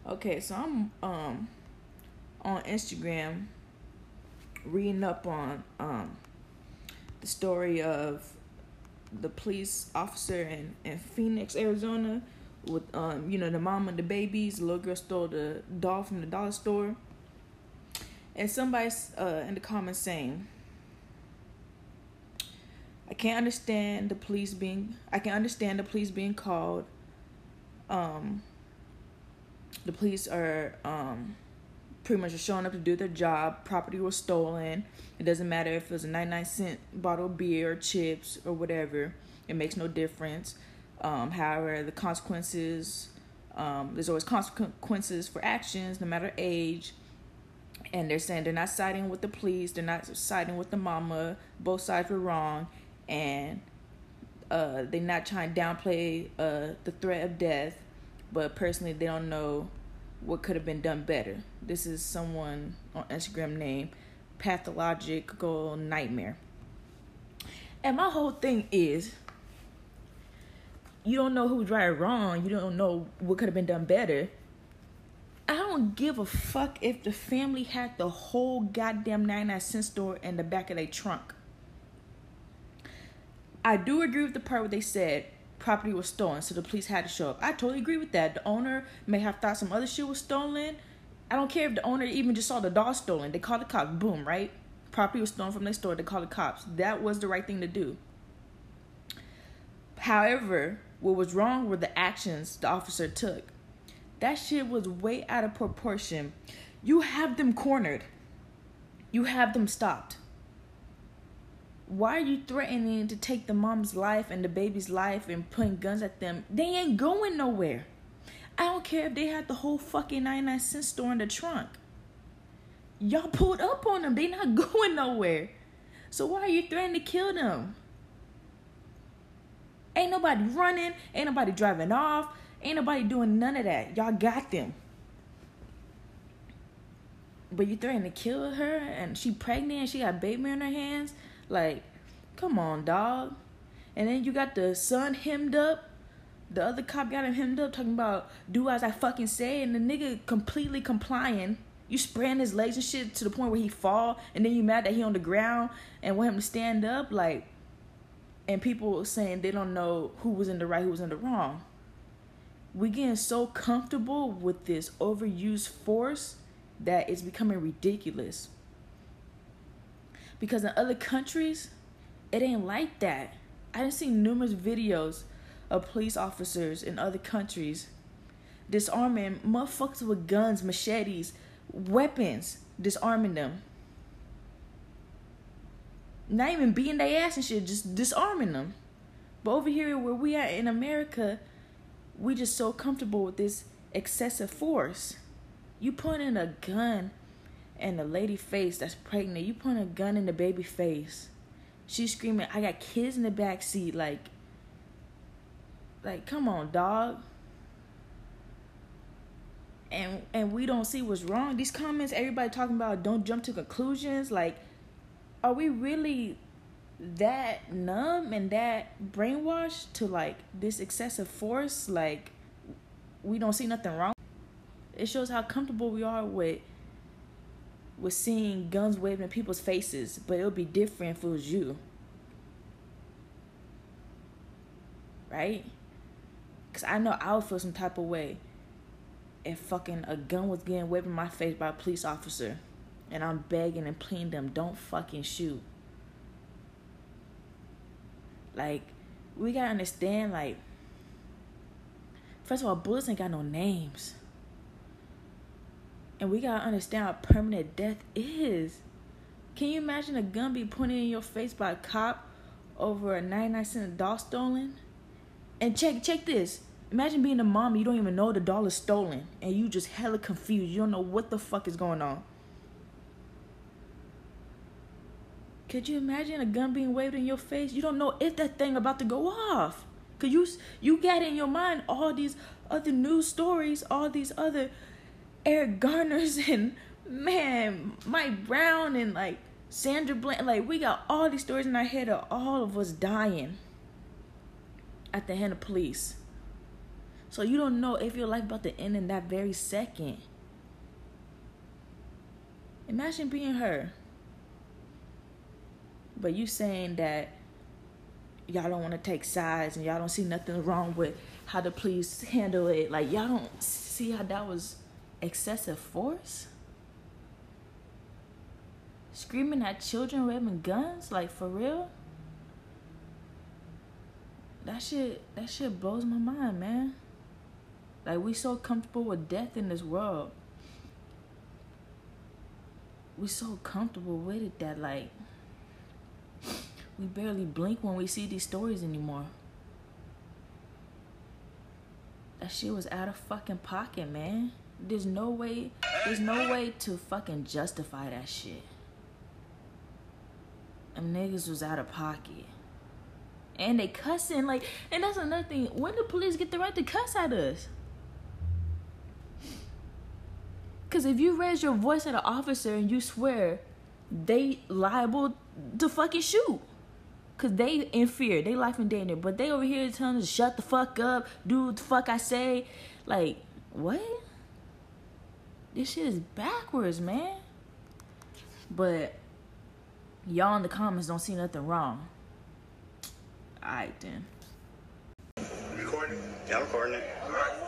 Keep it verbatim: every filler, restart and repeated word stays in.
Okay, so I'm um on Instagram reading up on um the story of the police officer in, in Phoenix, Arizona, with um you know the mom and the babies. The little girl stole the doll from the dollar store, and somebody's uh in the comments saying, I can't understand the police being I can understand the police being called. Um the police are um pretty much showing up to do their job. Property was stolen. It doesn't matter if it was a ninety-nine cent bottle of beer or chips or whatever. It makes no difference. Um, however, the consequences, um, there's always consequences for actions, no matter age. And they're saying they're not siding with the police. They're not siding with the mama. Both sides were wrong. And uh, they're not trying to downplay uh, the threat of death. But personally, they don't know what could have been done better. This is someone on Instagram named Pathological Nightmare. And my whole thing is, you don't know who's right or wrong. You don't know what could have been done better. I don't give a fuck if the family had the whole goddamn ninety-nine cent store in the back of their trunk. I do agree with the part where they said property was stolen, so the police had to show up. I totally agree with that. The owner may have thought some other shit was stolen. I don't care if the owner even just saw the doll stolen. They called the cops. Boom, right? Property was stolen from their store. They called the cops. That was the right thing to do. However, what was wrong were the actions the officer took. That shit was way out of proportion. You have them cornered. You have them stopped. Why are you threatening to take the mom's life and the baby's life and putting guns at them? They ain't going nowhere. I don't care if they had the whole fucking ninety-nine cent store in the trunk. Y'all pulled up on them. They not going nowhere. So why are you threatening to kill them? Ain't nobody running. Ain't nobody driving off. Ain't nobody doing none of that. Y'all got them. But you threatening to kill her and she pregnant and she got a baby in her hands? Like, come on, dog. And then you got the son hemmed up. The other cop got him hemmed up talking about do as I fucking say. And the nigga completely complying. You spraying his legs and shit to the point where he fall. And then you mad that he on the ground and want him to stand up. Like, and people saying they don't know who was in the right, who was in the wrong. We getting so comfortable with this overused force that it's becoming ridiculous. Because in other countries, it ain't like that. I done seen numerous videos of police officers in other countries disarming motherfuckers with guns, machetes, weapons, disarming them. Not even beating their ass and shit, just disarming them. But over here where we are in America, we just so comfortable with this excessive force. You putting a gun in the lady face that's pregnant. You putting a gun in the baby face. She's screaming, I got kids in the back seat. Like, like, come on, dog. And and we don't see what's wrong. These comments, everybody talking about don't jump to conclusions. Like, are we really that numb and that brainwashed to like this excessive force? Like, we don't see nothing wrong. It shows how comfortable we are with with seeing guns waving in people's faces, but it would be different if it was you. Right? Because I know I would feel some type of way if fucking a gun was getting waved in my face by a police officer and I'm begging and pleading them, don't fucking shoot. Like, we gotta understand, like, first of all, bullets ain't got no names. And we gotta understand how permanent death is. Can you imagine a gun be pointed in your face by a cop over a ninety-nine cent doll stolen? And check check this. Imagine being a mom, you don't even know the doll is stolen. And you just hella confused. You don't know what the fuck is going on. Could you imagine a gun being waved in your face? You don't know if that thing about to go off. Cause you, you got in your mind all these other news stories, all these other Eric Garners and, man, Mike Brown and, like, Sandra Bland. Like, we got all these stories in our head of all of us dying at the hand of police. So you don't know if your life about to end in that very second. Imagine being her. But you saying that y'all don't want to take sides and y'all don't see nothing wrong with how the police handle it. Like, y'all don't see how that was excessive force? Screaming at children waving guns? Like, for real? That shit, that shit blows my mind, man. Like, we so comfortable with death in this world. We so comfortable with it that, like, we barely blink when we see these stories anymore. That shit was out of fucking pocket, man. There's no way, there's no way to fucking justify that shit. Them niggas was out of pocket. And they cussing, like, and that's another thing. When do police get the right to cuss at us? Because if you raise your voice at an officer and you swear, they liable to fucking shoot. Because they in fear. They life in danger. But they over here telling us, shut the fuck up. Do what the fuck I say. Like, what? This shit is backwards, man. But y'all in the comments don't see nothing wrong. Alright, then. Recording? Yeah, I'm recording it.